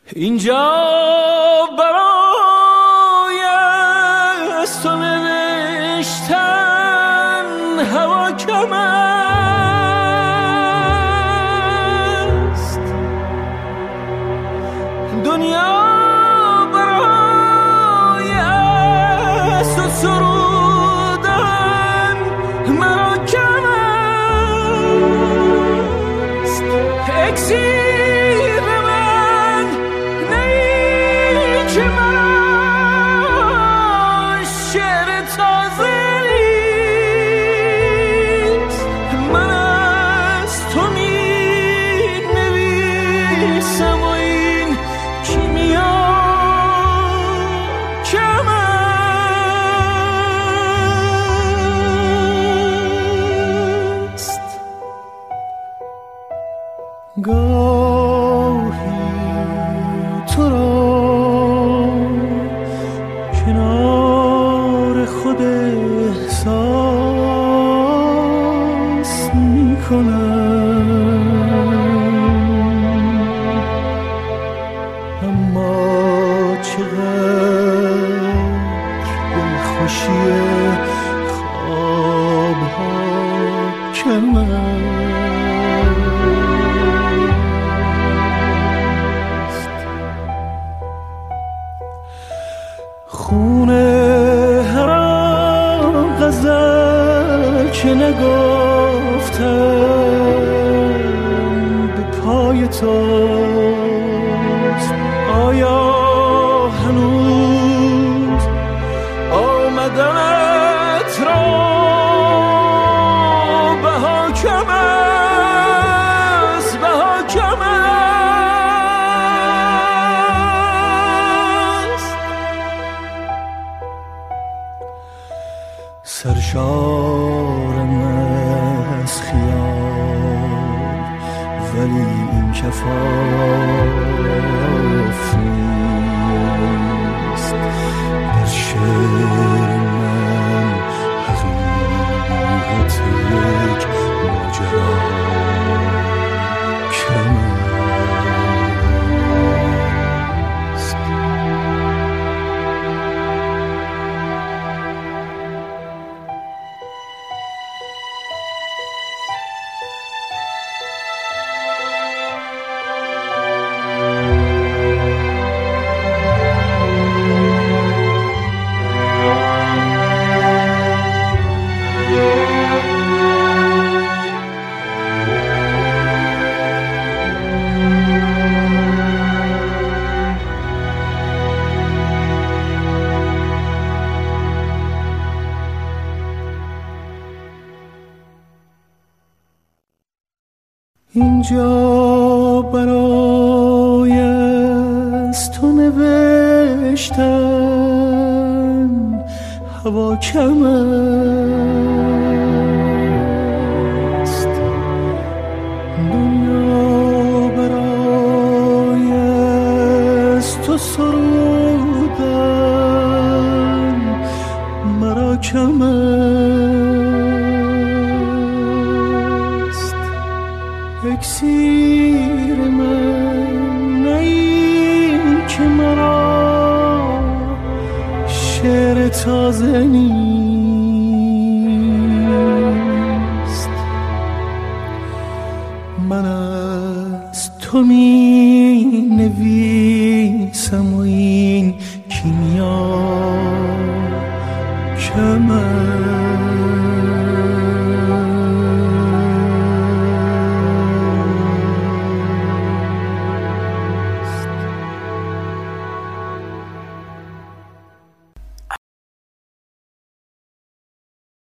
اینجا برای از تو نوشتن هوا کم است، دنیا برای از تو سرودن مرا کم است. اکسیر من نیچه مرا شعر تازه نیست. من از تو می نویسم و این کیمیا کم است. گاهی تو را کنار خود احساس می کنم، اما چقدر دلخوشی خوابها کم است. خونه هر آن غزل که نگفتم به پای توست. آیا هنوز آمدنت را بها کم است، بها کم است. سرشارم از خیال ولی این کفاف نیست. در شعر من حقیقت یک ماجرا کم است. اینجا برای از تو نوشتن هوا کم است، دنیا برای از تو سرودن مرا کم است. اکسیر من نی که مرا شعر تازه نیست. من از تو می نویسم و این کیمیا کم است.